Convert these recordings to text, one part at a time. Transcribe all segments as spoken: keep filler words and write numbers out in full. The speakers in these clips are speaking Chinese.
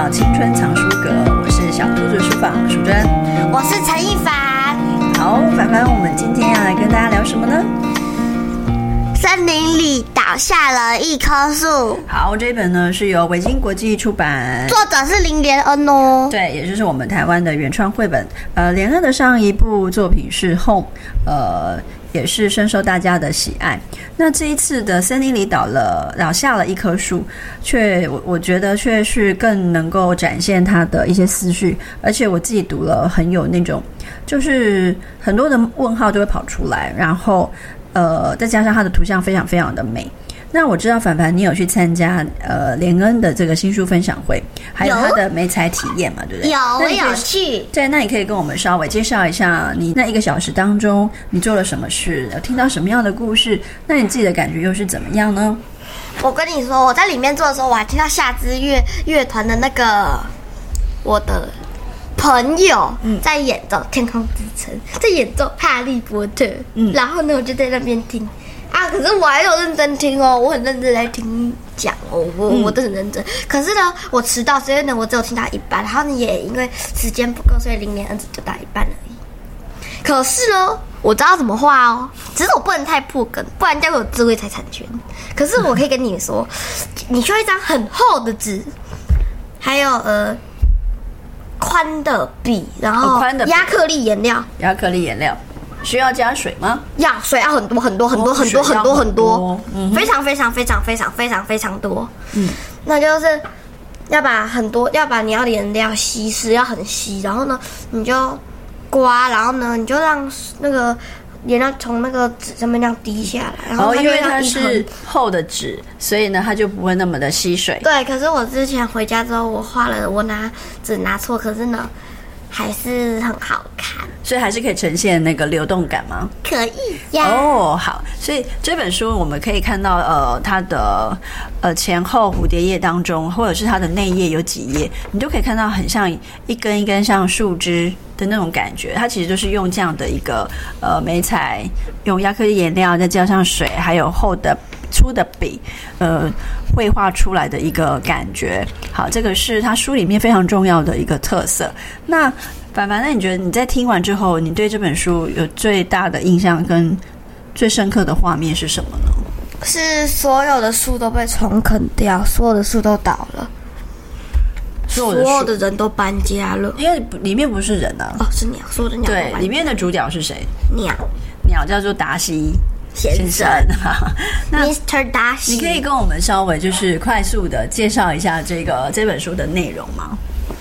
到青春藏书阁，我是小兔子书房淑珍， 我是陈一凡。 好，凡凡，我们今天要来跟大家聊什么呢？ 森林里倒下了一棵树。 好，这本呢是由维京国际出版， 作者是林连恩哦。 对，也就是我们台湾的原创绘本。呃，连恩的上一部作品是《Home》，呃。也是深受大家的喜爱。那这一次的森林里倒了倒下了一棵树，却我我觉得却是更能够展现他的一些思绪，而且我自己读了很有那种，就是很多的问号都会跑出来，然后呃再加上他的图像非常非常的美。那我知道凡凡你有去参加呃连恩的这个新书分享会，还有他的媒材体验嘛，对不对？ 有，我有去。 对，那你可以跟我们稍微介绍一下你那一个小时当中你做了什么事，有听到什么样的故事？那你自己的感觉又是怎么样呢？ 我跟你说，我在里面做的时候，我还听到夏之乐乐团的那个我的朋友在演奏《天空之城》，在演奏《哈利波特》。嗯，然后呢，我就在那边听。啊！可是我还有认真听哦，我很认真在听讲哦，我我都很认真。可是呢，我迟到，所以呢，我只有听到一半。然后呢，也因为时间不够，所以零点二只就到一半而已。可是呢，我知道怎么画哦，只是我不能太破梗，不然就有智慧财产权。可是我可以跟你说，你需要一张很厚的纸，还有呃宽的笔，然后亚克力颜料， 亚克力颜料。需要加水吗？ 要，水要很多很多很多很多很多很多，嗯，非常非常非常非常非常非常多。嗯，那就是要把很多要把你要的颜料稀释，要很稀，然后呢，你就刮，然后呢，你就让那个颜料从那个纸上面这样滴下来，然后因为它是厚的纸，所以呢，它就不会那么的吸水。 对，可是我之前回家之后，我画了，我拿纸拿错，可是呢，还是很好看。 所以还是可以呈现那个流动感吗？ 可以呀。 哦，好，所以这本书我们可以看到，呃，它的呃前后蝴蝶页当中，或者是它的内页有几页，你都可以看到很像一根一根像树枝的那种感觉。它其实就是用这样的一个呃媒材，用亚克力颜料再加上水，还有厚的粗的笔，呃，绘画出来的一个感觉。好，这个是它书里面非常重要的一个特色。那凡凡，那你觉得你在听完之后，你对这本书有最大的印象跟最深刻的画面是什么呢？ 是所有的树都被虫啃掉，所有的树都倒了，所有的, 所有的人都搬家了。 因为里面不是人啊， 哦，是鸟，所有的鸟都搬家。 对，里面的主角是谁？ 鸟， 鸟叫做达西先生。 那 Mister 达西， 你可以跟我们稍微就是快速的介绍一下这个这本书的内容吗？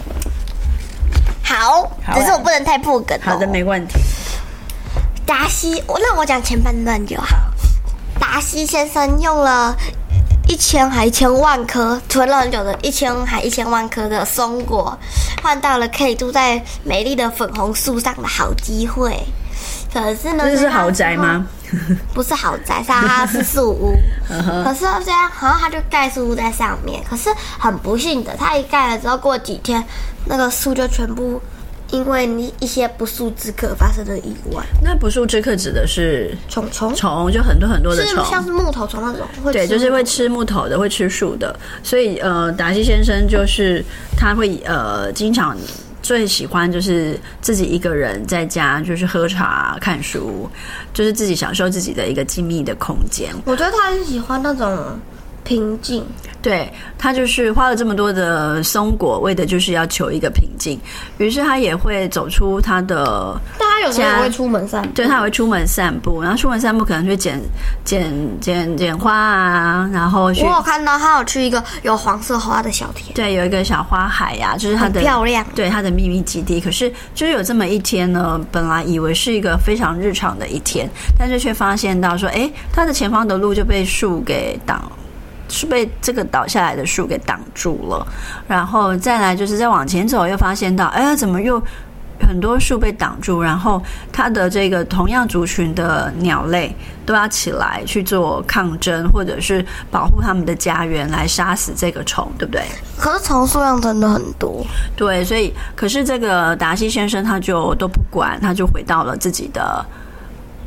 好， 好， 只是我不能太破梗、哦。 好的，没问题。 达西，我让我讲前半段就好。达西先生用了一千还一千万颗，存了很久的一千还一千万颗的松果，换到了可以住在美丽的粉红树上的好机会。可是呢， 这是豪宅吗？ 不是豪宅，是它是树屋。可是这样，好像他就盖树屋在上面。可是很不幸的，他一盖了之后，过几天那个树就全部因为一些不速之客发生了意外。 那不速之客指的是虫虫虫，就很多很多的虫， 是像是木头虫那种。 对，就是会吃木头的，会吃树的。所以呃，达西先生就是他会呃经常。最喜欢就是自己一个人在家，就是喝茶、看书，就是自己享受自己的一个静谧的空间。 我觉得他很喜欢那种平静。 对，他就是花了这么多的松果，为的就是要求一个平静。于是他也会走出他的， 但他有时候也会出门散步。 对，他也会出门散步，然后出门散步可能去捡捡捡捡花啊，然后去。 我有看到他有去一个有黄色花的小田， 对，有一个小花海呀、啊，就是他的很漂亮， 对，他的秘密基地。可是就是有这么一天呢，本来以为是一个非常日常的一天，但是却发现到说，哎，他的前方的路就被树给挡。是被这个倒下来的树给挡住了，然后再来就是再往前走，又发现到，哎，怎么又很多树被挡住？然后它的这个同样族群的鸟类都要起来去做抗争，或者是保护他们的家园，来杀死这个虫，对不对？ 可是虫数量真的很多， 对，所以可是这个达西先生他就都不管，他就回到了自己的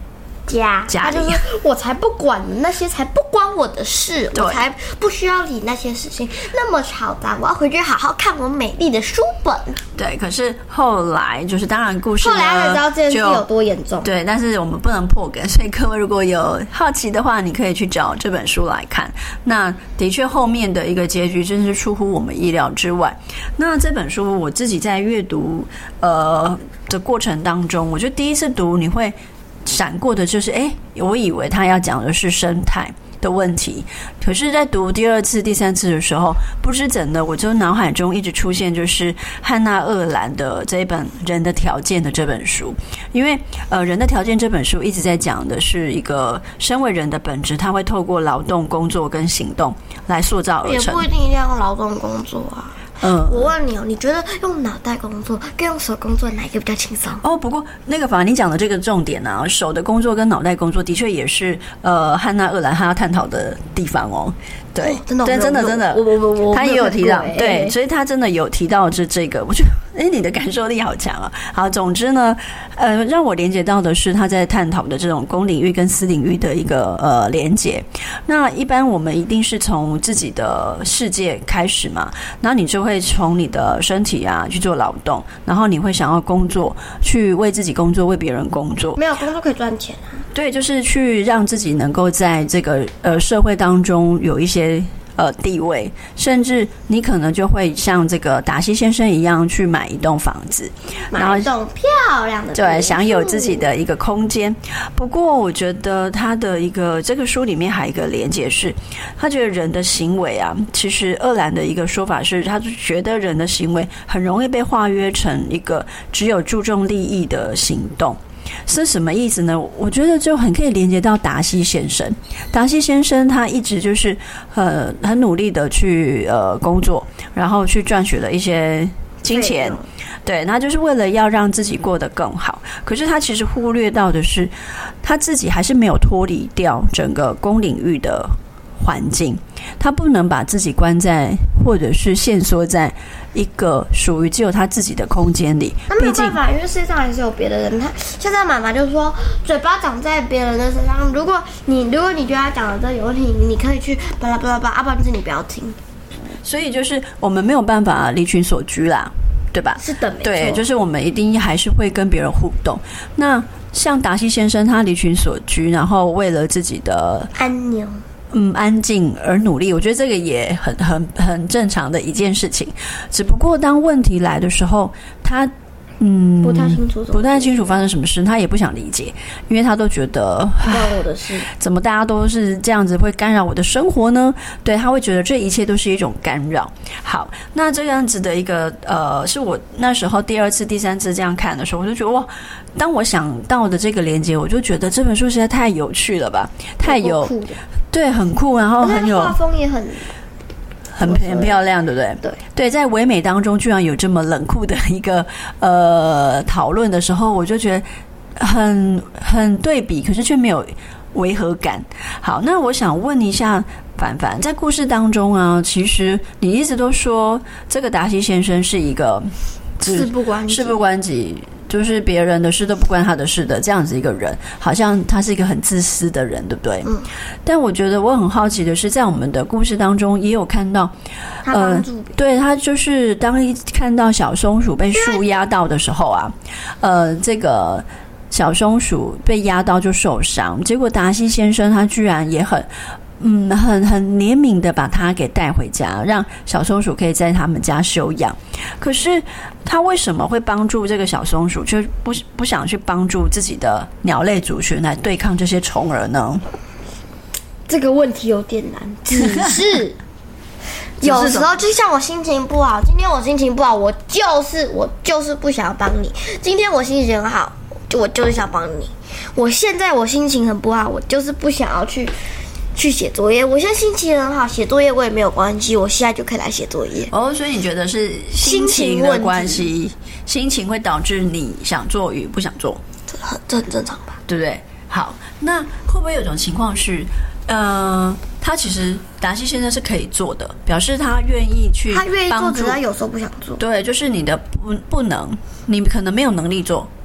家， 家里他就说我才不管那些，才不关我的事， 对我才不需要理那些事情，那么嘈杂，我要回去好好看我美丽的书本。 对，可是后来就是当然故事呢， 后来才知道这件事有多严重。 对，但是我们不能破梗，所以各位如果有好奇的话，你可以去找这本书来看。那的确后面的一个结局真是出乎我们意料之外。那这本书我自己在阅读呃的过程当中，我觉得第一次读你会闪过的就是哎，我以为他要讲的是生态的问题，可是在读第二次第三次的时候，不知怎的我就脑海中一直出现就是汉娜·鄂兰的这一本《人的条件》的这本书。因为呃，《人的条件》这本书一直在讲的是一个身为人的本质，他会透过劳动、工作跟行动来塑造而成。 也不一定一定要劳动工作啊。 嗯， 我问你哦，你觉得用脑袋工作跟用手工作哪一个比较轻松？ 哦，不过那个反正你讲的这个重点啊，手的工作跟脑袋工作的确也是呃汉娜·鄂兰她要探讨的地方哦。对， 哦、真的， 对，真的，真的， 我我我我， 他也有提到， 欸、 对，所以他真的有提到这这个，我觉得，哎，你的感受力好强啊！好，总之呢，呃，让我连接到的是他在探讨的这种公领域跟私领域的一个呃连接。那一般我们一定是从自己的世界开始嘛，然后你就会从你的身体啊去做劳动，然后你会想要工作，去为自己工作，为别人工作。 没有工作可以赚钱啊。 对，就是去让自己能够在这个呃社会当中有一些呃地位，甚至你可能就会像这个达西先生一样去买一栋房子， 买一栋漂亮的， 对，享有自己的一个空间。不过我觉得他的一个这个书里面还有一个连结是，他觉得人的行为啊，其实鄂兰的一个说法是，他觉得人的行为很容易被化约成一个只有注重利益的行动。是什么意思呢？我觉得就很可以连接到达西先生。达西先生他一直就是呃很努力的去呃工作，然后去赚取了一些金钱，对，他就是为了要让自己过得更好。可是他其实忽略到的是，他自己还是没有脱离掉整个公领域的环境，他不能把自己关在或者是限缩在一个属于只有他自己的空间里。 那没有办法，因为世界上还是有别的人。他现在妈妈就说，嘴巴长在别人的身上。如果你如果你觉得他讲的这有问题，你可以去巴拉巴拉巴拉，要不然就是你不要听。 所以就是我们没有办法离群所居啦，对吧？ 是的，没错。 对，就是我们一定还是会跟别人互动。那像达西先生，他离群所居，然后为了自己的安宁。 嗯，安静而努力，我觉得这个也很很很正常的一件事情。只不过当问题来的时候，他嗯不太清楚， 不太清楚发生什么事，他也不想理解，因为他都觉得不关我的事， 怎么大家都是这样子会干扰我的生活呢？对，他会觉得这一切都是一种干扰。好，那这样子的一个呃，是我那时候第二次、第三次这样看的时候，我就觉得哇，当我想到的这个连接，我就觉得这本书实在太有趣了吧，太有酷的。 对，很酷，然后很有画风也很很很漂亮，对不对？ 对对，在唯美当中居然有这么冷酷的一个呃讨论的时候，我就觉得很很对比，可是却没有违和感。好，那我想问一下凡凡，在故事当中啊，其实你一直都说这个达西先生是一个事不关己， 事不关己。就是别人的事都不关他的事的这样子一个人，好像他是一个很自私的人，对不对？ 嗯。 但我觉得我很好奇的是，在我们的故事当中也有看到， 他帮助别人， 呃，对他就是当一看到小松鼠被树压到的时候啊，呃，这个小松鼠被压到就受伤，结果达西先生他居然也很。嗯，很很怜悯的把他给带回家，让小松鼠可以在他们家休养。可是他为什么会帮助这个小松鼠，却不不想去帮助自己的鸟类族群来对抗这些虫儿呢？ 这个问题有点难，只是有时候就像我心情不好，今天我心情不好，我就是我就是不想要帮你。今天我心情很好，我就是想帮你。我现在我心情很不好，我就是不想要去。去写作业，我现在心情很好，写作业我也没有关系，我现在就可以来写作业。 哦，所以你觉得是心情的关系，心情会导致你想做与不想做， 这很这很正常吧？ 对不对？好，那会不会有种情况是，呃，他其实达西先生是可以做的，表示他愿意去帮助， 他愿意做，只是他有时候不想做。 对，就是你的不不能，你可能没有能力做。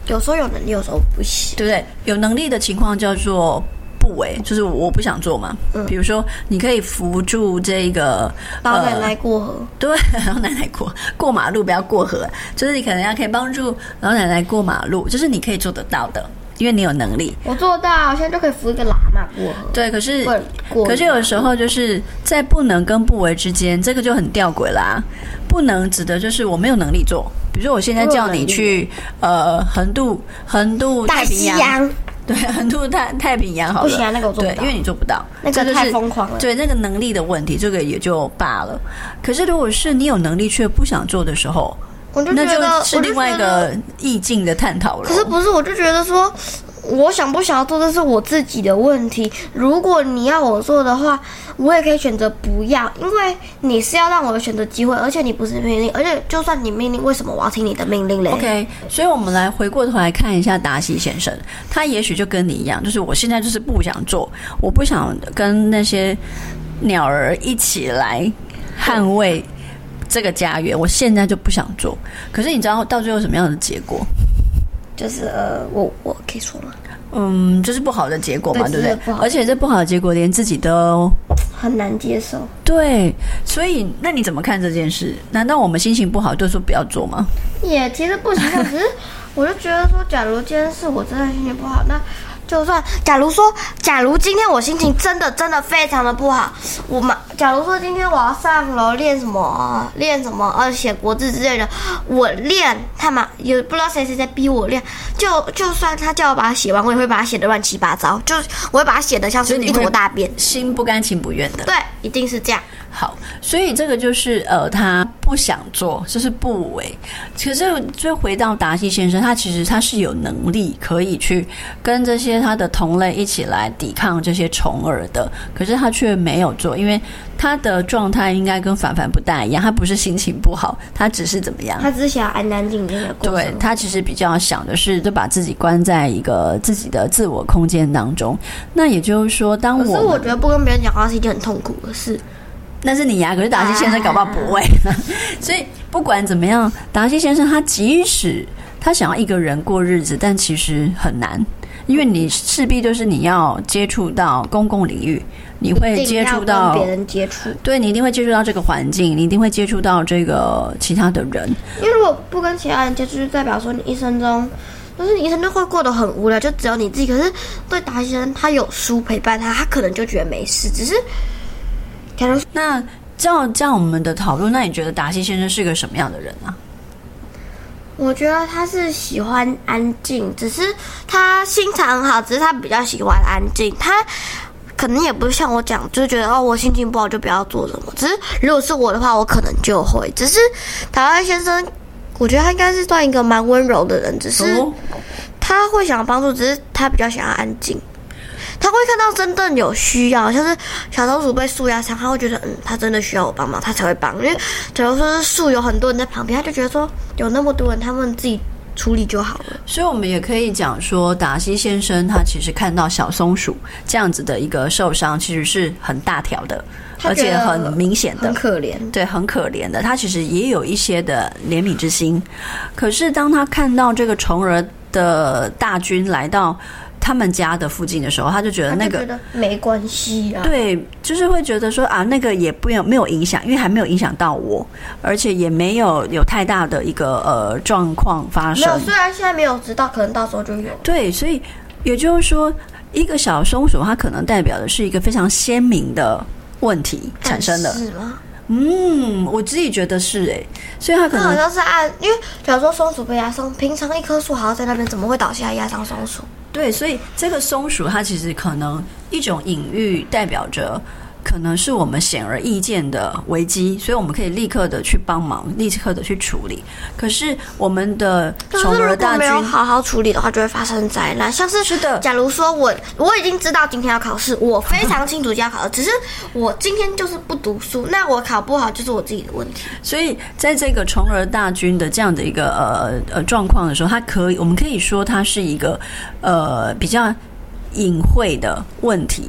有时候有能力，有时候不行， 对不对？有能力的情况叫做不为，就是我不想做嘛。嗯，比如说你可以扶住这个老奶奶过河， 呃、对，老奶奶过过马路不要过河，就是你可能要可以帮助老奶奶过马路，就是你可以做得到的。因为你有能力， 我做到，现在就可以扶一个喇嘛过河。 对，可是可是有时候就是在不能跟不为之间，这个就很吊诡啦。不能指的就是我没有能力做，比如说我现在叫你去呃横渡横渡太平洋，对，横渡太太平洋好了， 不行啊，那个我做不到， 对，因为你做不到， 那个太疯狂了。 对，那个能力的问题，这个也就罢了。可是如果是你有能力却不想做的时候， 我就觉得那就是另外一个意境的探讨了。 可是不是，我就觉得说，我想不想要做，这是我自己的问题。如果你要我做的话，我也可以选择不要，因为你是要让我有选择机会，而且你不是命令，而且就算你命令，为什么我要听你的命令嘞 ？OK， 所以我们来回过头来看一下达西先生，他也许就跟你一样，就是我现在就是不想做，我不想跟那些鸟儿一起来捍卫这个家园，我现在就不想做。可是你知道到最后什么样的结果？ 就是呃，我我可以说吗？ 嗯，就是不好的结果嘛， 对, 对不对？ 不而且这不好的结果连自己都很难接受。 对，所以那你怎么看这件事？难道我们心情不好就说不要做吗？ 也其实不行，只是我就觉得说，假如今天是我真的心情不好，那就算假如说，假如今天我心情真的真的非常的不好，我们假如说今天我要上楼练什么练什么呃写国字之类的，我练他们也不知道谁谁在逼我练，就就算他叫我把它写完，我也会把它写得乱七八糟，就我会把它写得像是一坨大便， 心不甘情不愿的。 对，一定是这样。 好，所以这个就是呃，他不想做，就是不为。可是就回到达西先生，他其实他是有能力可以去跟这些他的同类一起来抵抗这些虫儿的，可是他却没有做，因为他的状态应该跟凡凡不大一样，他不是心情不好，他只是怎么样？ 他只是想安安静静的过。 对，他其实比较想的是，就把自己关在一个自己的自我空间当中。那也就是说，当我可是我觉得不跟别人讲话是一件很痛苦的事。 那是你呀、啊，可是达西先生搞不好不会。啊、所以不管怎么样，达西先生他即使他想要一个人过日子，但其实很难，因为你势必就是你要接触到公共领域，你会接触到别人接触， 对，你一定会接触到这个环境，你一定会接触到这个其他的人。 因为如果不跟其他人接触，就代表说你一生中。就是你一生就会过得很无聊，就只有你自己。可是对达西先生，他有书陪伴他，他可能就觉得没事。只是，假如那照这样我们的讨论，那你觉得达西先生是个什么样的人啊？ 我觉得他是喜欢安静，只是他心肠很好，只是他比较喜欢安静。他可能也不是像我讲，就是觉得哦，我心情不好就不要做什么。只是如果是我的话，我可能就会。只是达西先生。我觉得他应该是算一个蛮温柔的人，只是他会想要帮助，只是他比较想要安静。他会看到真正有需要，像是小松鼠被树压伤，他会觉得嗯，他真的需要我帮忙，他才会帮。因为假如说是树有很多人在旁边，他就觉得说有那么多人，他们自己处理就好了。 所以我们也可以讲说，达西先生他其实看到小松鼠这样子的一个受伤，其实是很大条的。而且很明显的， 很可怜， 对，很可怜的。他其实也有一些的怜悯之心，可是当他看到这个虫儿的大军来到他们家的附近的时候，他就觉得那个他就觉得没关系啊。 对，就是会觉得说啊，那个也不有没有影响，因为还没有影响到我，而且也没有有太大的一个呃状况发生。 没有，虽然现在没有知道，可能到时候就有。 对，所以也就是说，一个小松鼠它可能代表的是一个非常鲜明的问题产生了。 是吗？ 嗯，我自己觉得是哎、欸，所以他可能好像是按，因为假如说松鼠被压伤，平常一棵树好好在那边，怎么会倒下来压伤松鼠？ 对，所以这个松鼠它其实可能一种隐喻，代表着可能是我们显而易见的危机，所以我们可以立刻的去帮忙，立刻的去处理。可是我们的虫儿大军没有好好处理的话，就会发生灾难。像是是的， 假如说我我已经知道今天要考试，我非常清楚今天要考试，只是我今天就是不读书，那我考不好就是我自己的问题。 所以在这个虫儿大军的这样的一个呃呃状况的时候，它可以我们可以说它是一个呃比较隐晦的问题。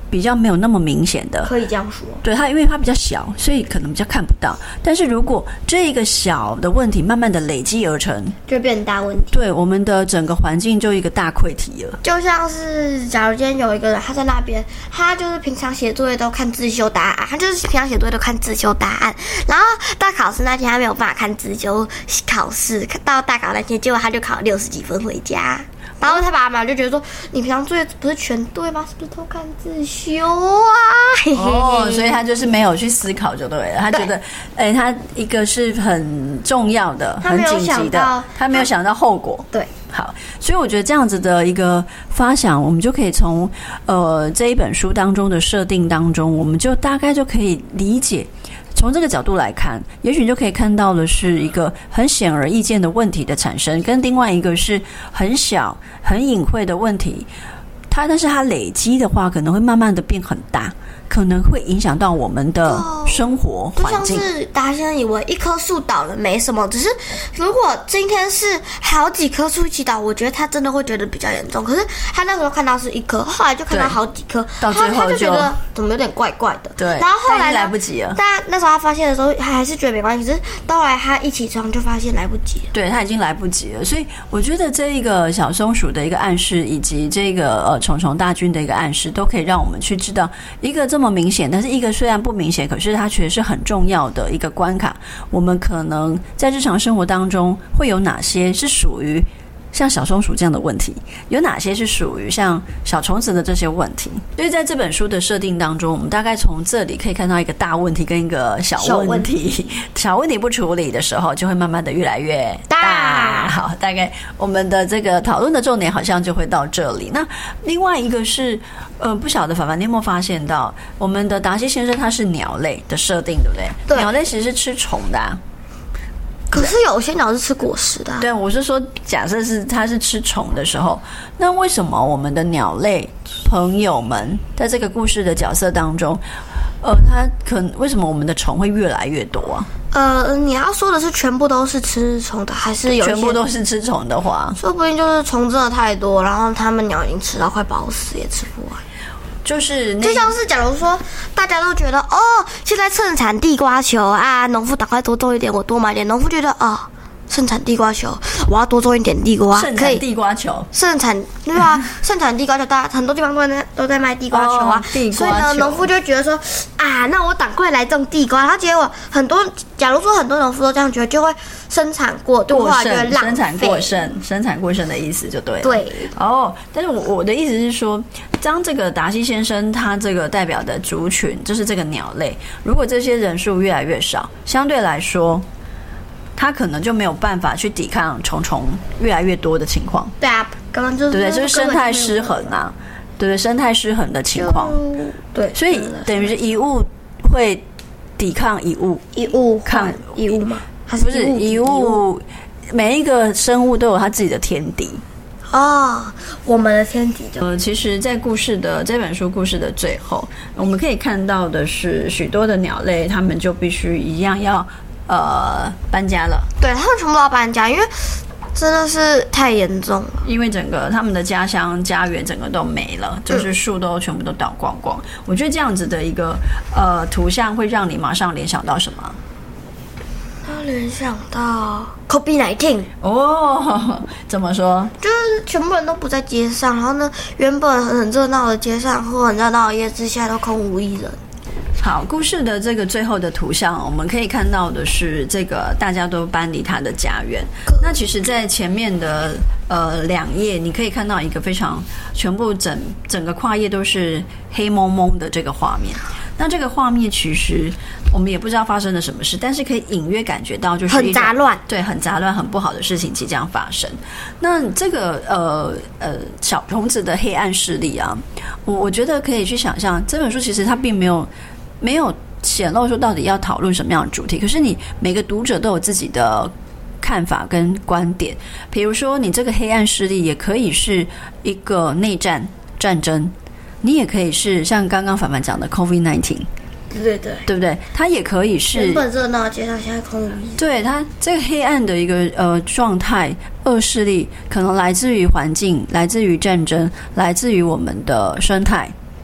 比较没有那么明显的， 可以这样说。 对它，因为它比较小，所以可能比较看不到。但是如果这一个小的问题慢慢的累积而成， 就变成大问题。 对，我们的整个环境就一个大溃堤了。 就像是，假如今天有一个人，他在那边，他就是平常写作业都看自修答案，他就是平常写作业都看自修答案，然后到考试那天他没有办法看自修考试，到大考那天，结果他就考六十几分回家。然后他爸妈就觉得说，你平常作业不是全对吗？是不是偷看自修啊？嘿嘿嘿哦，所以他就是没有去思考就对了。他觉得，哎，他一个是很重要的、很紧急的，他没有想到后果。 对， 好，所以我觉得这样子的一个发想，我们就可以从呃这一本书当中的设定当中，我们就大概就可以理解。从这个角度来看，也许你就可以看到的是一个很显而易见的问题的产生，跟另外一个是很小、很隐晦的问题，它但是它累积的话，可能会慢慢的变很大，可能会影响到我们的生活环境。 就像是大家现在以为一棵树倒了没什么，只是如果今天是好几棵树一起倒，我觉得他真的会觉得比较严重。可是他那时候看到是一棵，后来就看到好几棵， 到最后 就, 他就觉得怎么有点怪怪的。 对， 然后后来来不及了。 但那时候他发现的时候，他还是觉得没关系。可是到来他一起床就发现来不及了。 对，他已经来不及了。所以我觉得这一个小松鼠的一个暗示，以及这个呃虫虫大军的一个暗示，都可以让我们去知道一个这么明显，但是一个虽然不明显，可是它确实是很重要的一个关卡。我们可能在日常生活当中会有哪些是属于像小松鼠这样的问题，有哪些是属于像小虫子的这些问题。所以在这本书的设定当中，我们大概从这里可以看到一个大问题跟一个小问题，小问题不处理的时候，就会慢慢的越来越大。好，大概我们的这个讨论的重点好像就会到这里。那另外一个是呃，不晓得凡凡你有没有发现到，我们的达西先生他是鸟类的设定，对不对？ 对， 鸟类其实是吃虫的啊。 可是有些鸟是吃果实的、啊。 对，我是说，假设是它是吃虫的时候，那为什么我们的鸟类朋友们在这个故事的角色当中，呃，它可能为什么我们的虫会越来越多啊？ 呃，你要说的是全部都是吃虫的，还是有全部都是吃虫的话， 说不定就是虫真的太多，然后他们鸟已经吃到快饱死，也吃不完。 就是就像是假如说大家都觉得哦，现在盛产地瓜球啊，农夫赶快多种一点，我多买点。农夫觉得哦，盛产地瓜球，我要多种一点地瓜， 盛产地瓜球， 盛产对吧？盛产地瓜球，大家很多地方都在都在卖地瓜球啊， 哦、地瓜球所以呢，农夫就觉得说啊，那我赶快来种地瓜。然后结果很多，假如说很多农夫都这样觉得，就会生产过度化，就会浪费。 生产过剩，生产过剩的意思就对了。 对， 哦，但是我我的意思是说，当这个达西先生他这个代表的族群，就是这个鸟类，如果这些人数越来越少，相对来说，他可能就没有办法去抵抗虫虫越来越多的情况。 对啊，刚刚就是对不对？就是生态失衡啊，对不对？生态失衡的情况， 对， 所以等于是一物会抵抗一物， 一物抗一物吗？还是不是一物？每一个生物都有它自己的天敌。 哦，我们的天敌就呃，其实，在故事的这本书故事的最后，我们可以看到的是，许多的鸟类，它们就必须一样要呃搬家了。 对，他们全部都要搬家，因为真的是太严重了。 因为整个他们的家乡家园整个都没了，就是树都全部都倒光光。嗯、我觉得这样子的一个呃图像，会让你马上联想到什么？ 他联想到 COVID 十九哦，怎么说？ 就是全部人都不在街上，然后呢，原本很热闹的街上或很热闹的夜市，现在都空无一人。 好，故事的这个最后的图像，我们可以看到的是，这个大家都搬离他的家园。那其实，在前面的呃两页，你可以看到一个非常全部整整个跨页都是黑蒙蒙的这个画面。那这个画面其实我们也不知道发生了什么事，但是可以隐约感觉到就是很杂乱， 对，很杂乱、很不好的事情即将发生。那这个呃呃小虫子的黑暗势力啊，我我觉得可以去想象，这本书其实它并没有没有显露出到底要讨论什么样的主题，可是你每个读者都有自己的看法跟观点。比如说，你这个黑暗势力也可以是一个内战战争。你也可以是像刚刚凡凡讲的 COVID 十九， 对对对， 对不对？它也可以是原本热闹的街上现在空无一人。 对，它这个黑暗的一个呃状态，恶势力可能来自于环境，来自于战争，来自于我们的生态。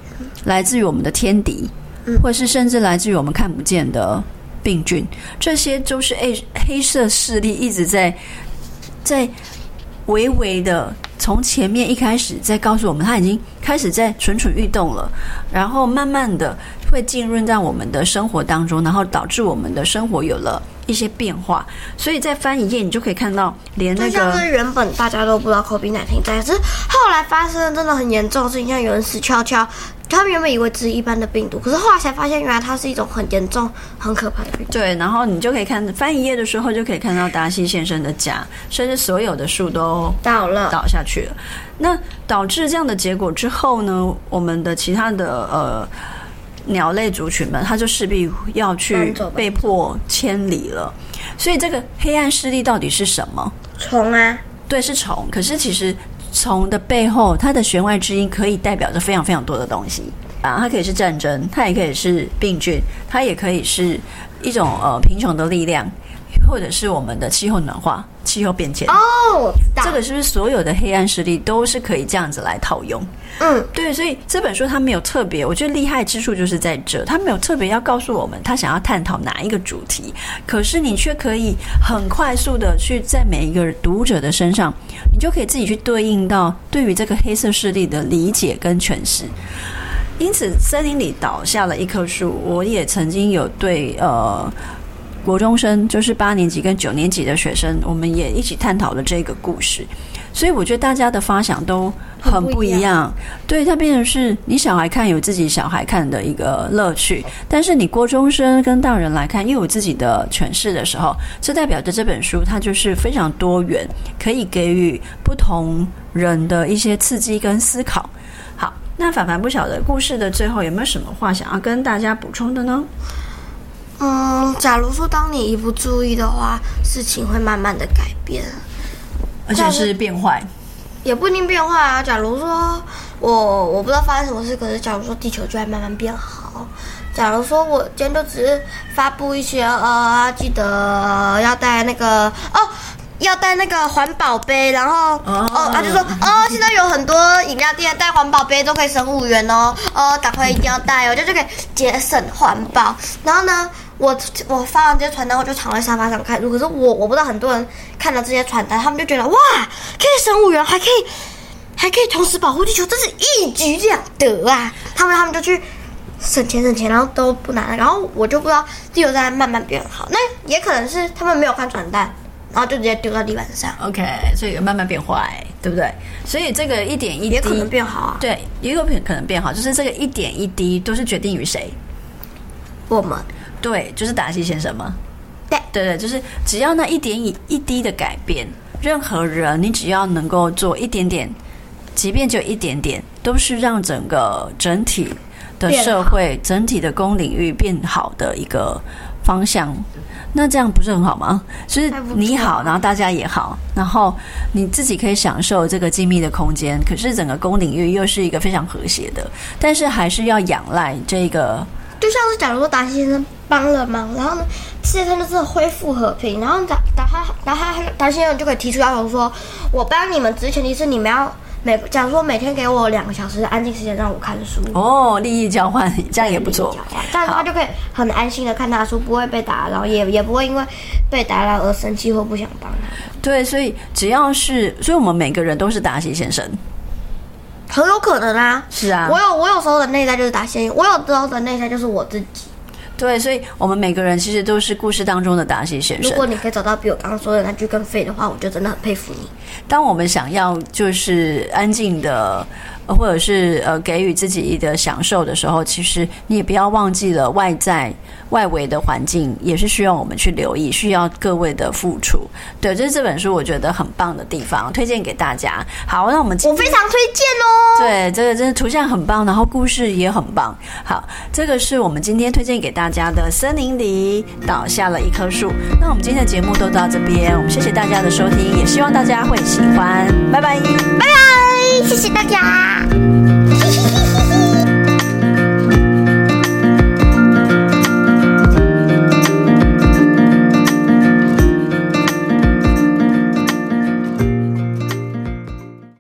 来自于我们的天敌，或者是甚至来自于我们看不见的病菌，这些都是黑黑色势力一直在在微微的从前面一开始在告诉我们，它已经开始在蠢蠢欲动了，然后慢慢的会浸润在我们的生活当中，然后导致我们的生活有了一些变化。所以在翻一页，你就可以看到，连那个就像是原本大家都不知道 COVID 十九 在，可是后来发生真的很严重的事情，像有人死翘翘，他们原本以为只是一般的病毒，可是后来才发现，原来它是一种很严重、很可怕的病毒。 对，然后你就可以看翻一页的时候，就可以看到达西先生的家，甚至所有的树都倒了， 倒下去了。那导致这样的结果之后呢，我们的其他的呃鸟类族群们，它就势必要去被迫迁离了。所以这个黑暗势力到底是什么？ 虫啊， 对，是虫。可是其实虫的背后，它的弦外之音可以代表着非常非常多的东西啊，它可以是战争，它也可以是病菌，它也可以是一种呃贫穷的力量，或者是我们的气候暖化、气候变迁。 哦， 这个是不是所有的黑暗势力都是可以这样子来套用？ 嗯， 对，所以这本书它没有特别，我觉得厉害之处就是在这，它没有特别要告诉我们他想要探讨哪一个主题，可是你却可以很快速的去在每一个读者的身上，你就可以自己去对应到对于这个黑色势力的理解跟诠释。因此，森林里倒下了一棵树，我也曾经有对呃。国中生就是八年级跟九年级的学生，我们也一起探讨了这个故事，所以我觉得大家的发想都很不一样。对，它变成是你小孩看有自己小孩看的一个乐趣，但是你国中生跟大人来看又有自己的诠释的时候，这代表着这本书它就是非常多元，可以给予不同人的一些刺激跟思考。好，那凡凡不晓得故事的最后有没有什么话想要跟大家补充的呢？ 嗯，假如说当你一不注意的话，事情会慢慢的改变， 而且是变坏， 也不一定变坏啊。假如说我我不知道发生什么事，可是假如说地球就会慢慢变好。假如说我今天就只是发布一些呃，记得要带那个哦。要带那个环保杯，然后哦，他、啊、就说哦，现在有很多饮料店带环保杯都可以省五元哦，哦，赶快一定要带哦，就就可以节省环保。然后呢，我我发完这些传单，我就躺在沙发上看。可是我我不知道很多人看了这些传单，他们就觉得哇，可以省五元，还可以还可以同时保护地球，真是一举两得啊！他们他们就去省钱省钱，然后都不拿，然后我就不知道地球在慢慢变好。那也可能是他们没有看传单。然后就直接丢到地板上 ，OK， 所以慢慢变坏，对不对？所以这个一点一滴也可能变好啊， 对，也有可能变好，就是这个一点一滴都是决定于谁？ 我们， 对，就是达西先生嘛， 对， 对对，就是只要那一点一滴的改变，任何人你只要能够做一点点，即便只有一点点，都是让整个整体的社会、整体的公领域变好的一个方向。那这样不是很好吗？就是你好，然后大家也好，然后你自己可以享受这个精密的空间，可是整个公领域又是一个非常和谐的，但是还是要仰赖这个。 就像是假如说达西先生帮了忙，然后呢，世界上就是恢复和平，然后达达他达他达西先生就可以提出要求说，我帮你们，只是前提是你们要。每假如说每天给我两个小时的安静时间让我看书哦，利益交换，这样也不错。 这样他就可以很安心的看他的书，不会被打扰，也也不会因为被打扰而生气或不想帮他。 对，所以只要是，所以我们每个人都是达西先生， 很有可能啊。 是啊， 我有我有时候的内在就是达西，我有时候的内在就是我自己。 对，所以我们每个人其实都是故事当中的达西先生。 如果你可以找到比我刚刚说的那句更废的话，我就真的很佩服你。 当我们想要就是安静的，或者是呃给予自己的享受的时候，其实你也不要忘记了外在外围的环境也是需要我们去留意，需要各位的付出。对，这是这本书我觉得很棒的地方，推荐给大家。好，那我们我非常推荐哦。 对，这个真的图像很棒，然后故事也很棒。好，这个是我们今天推荐给大家的《森林里倒下了一棵树》。那我们今天的节目都到这边，我们谢谢大家的收听，也希望大家会喜欢。拜拜， 拜拜，谢谢大家。